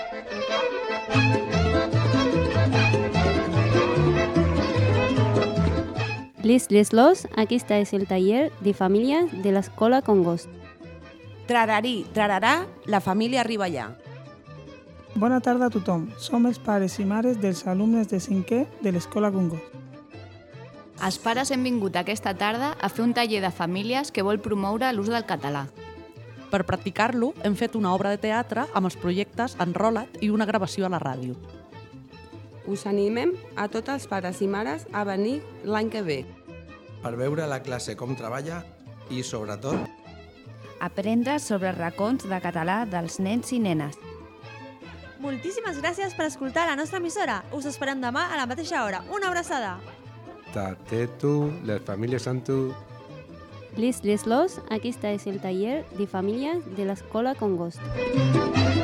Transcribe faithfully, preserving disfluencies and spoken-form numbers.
Lis, les, los, aquest és el taller de famílies de l'Escola Congost. Trararí, trararà, la família arriba allà. Bona tarda a tothom. Som els pares i mares dels alumnes de cinquè de l'Escola Congost. Els pares hem vingut aquesta tarda a fer un taller de famílies que vol promoure l'ús del català. Per practicar-lo, hem fet una obra de teatre amb els projectes Enrola't i una gravació a la ràdio. Us animem a tots els pares i mares a venir l'any que ve. Per veure la classe com treballa i, sobretot, aprendre sobre racons de català dels nens i nenes. Moltíssimes gràcies per escoltar la nostra emissora. Us esperem demà a la mateixa hora. Una abraçada. Tatetu, les famílies amb tu. Lis, les, los, aquest és el taller de famílies de l'Escola Congost.